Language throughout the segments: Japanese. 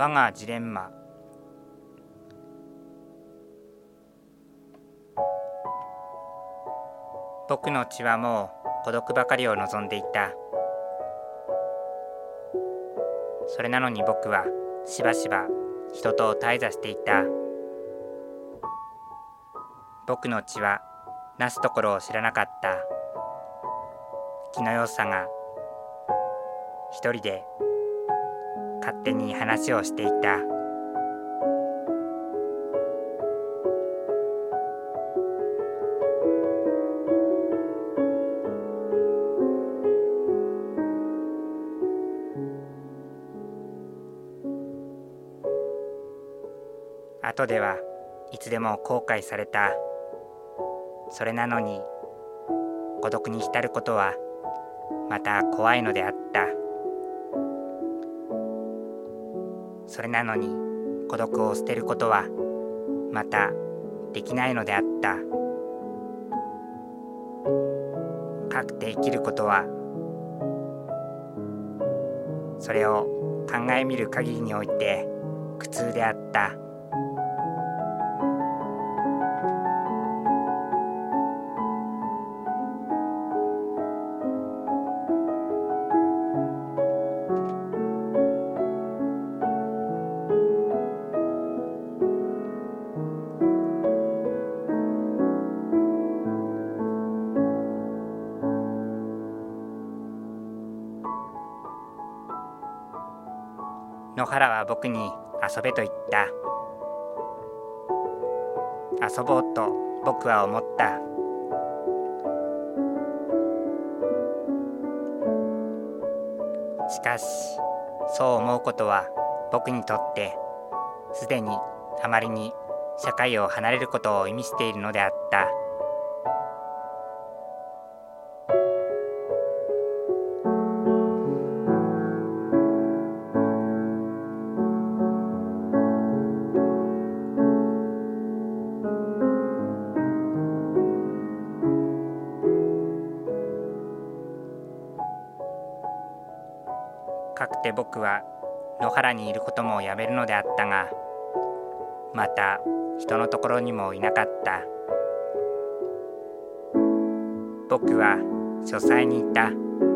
我がジレンマ。僕の血はもう孤独ばかりを望んでいた。それなのに僕はしばしば人と対座していた。僕の血はなすところを知らなかった。気の良さが一人で勝手に話をしていた。後ではいつでも後悔された。それなのに孤独に浸ることはまた怖いのであった。それなのに孤独を捨てることはまたできないのであった。かくて生きることはそれを考えみる限りにおいて苦痛であった。野原は僕に遊べと言った。遊ぼうと僕は思った。しかしそう思うことは僕にとってすでにあまりに社会を離れることを意味しているのであった。かくて僕は野原にいることもやめるのであったが、また人のところにもいなかった。僕は書斎にいた。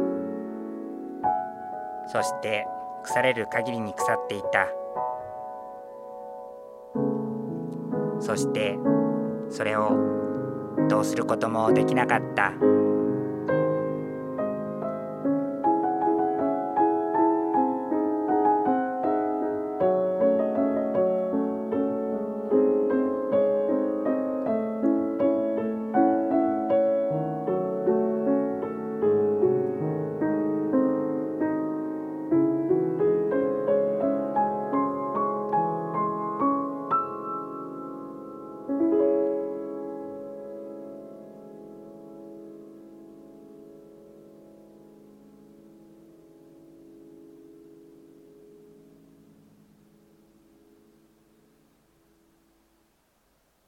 そして腐れる限りに腐っていた。そしてそれをどうすることもできなかった。